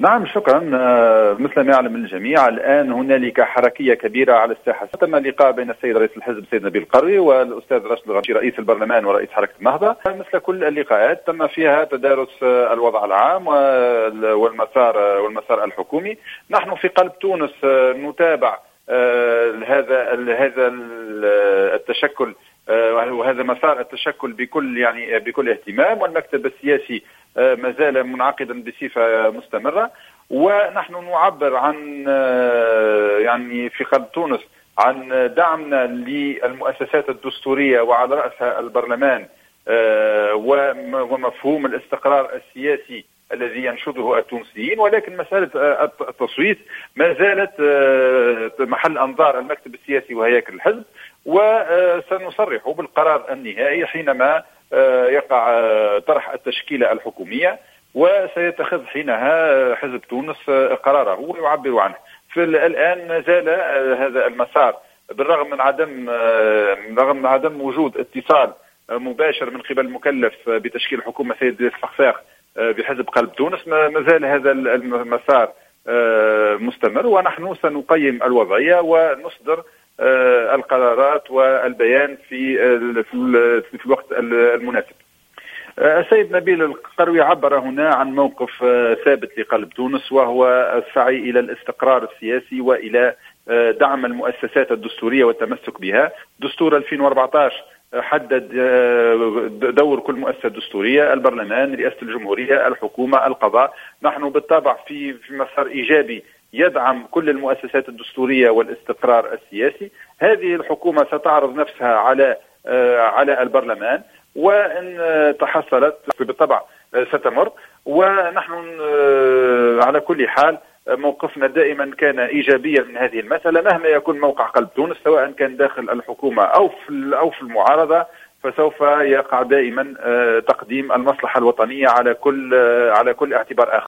نعم شكرا. مثل ما يعلم الجميع الآن هنالك حركية كبيرة على الساحة. تم اللقاء بين السيد رئيس الحزب السيد نبيل القروي والأستاذ راشد الغنوشي رئيس البرلمان ورئيس حركة النهضة. مثل كل اللقاءات تم فيها تدارس الوضع العام والمسار الحكومي. نحن في قلب تونس نتابع هذا التشكل وهذا مسار التشكل بكل اهتمام، والمكتب السياسي ما زال منعقدا بصفة مستمرة، ونحن نعبر عن في قلب تونس عن دعمنا للمؤسسات الدستورية وعلى رأسها البرلمان ومفهوم الاستقرار السياسي الذي ينشده التونسيين. ولكن مسألة التصويت ما زالت محل أنظار المكتب السياسي وهياكل الحزب، وسنصرح بالقرار النهائي حينما يقع طرح التشكيلة الحكومية، وسيتخذ حينها حزب تونس قراره ويعبر عنه. الآن ما زال هذا المسار بالرغم من عدم وجود اتصال مباشر من قبل المكلف بتشكيل حكومة سيد الفخفاخ بحزب قلب تونس، ما زال هذا المسار مستمر، ونحن سنقيم الوضعية ونصدر القرارات والبيان في الوقت المناسب. السيد نبيل القروي عبر هنا عن موقف ثابت لقلب تونس، وهو السعي إلى الاستقرار السياسي وإلى دعم المؤسسات الدستورية والتمسك بها. دستور 2014 حدد دور كل مؤسسة دستورية: البرلمان، رئاسة الجمهورية، الحكومة، القضاء. نحن بالطبع في مسار إيجابي يدعم كل المؤسسات الدستورية والاستقرار السياسي. هذه الحكومة ستعرض نفسها على البرلمان، وإن تحصلت بالطبع ستمر. ونحن على كل حال موقفنا دائما كان إيجابيا من هذه المسألة، مهما يكون موقع قلب تونس سواء كان داخل الحكومة أو في المعارضة، فسوف يقع دائما تقديم المصلحة الوطنية على كل اعتبار آخر.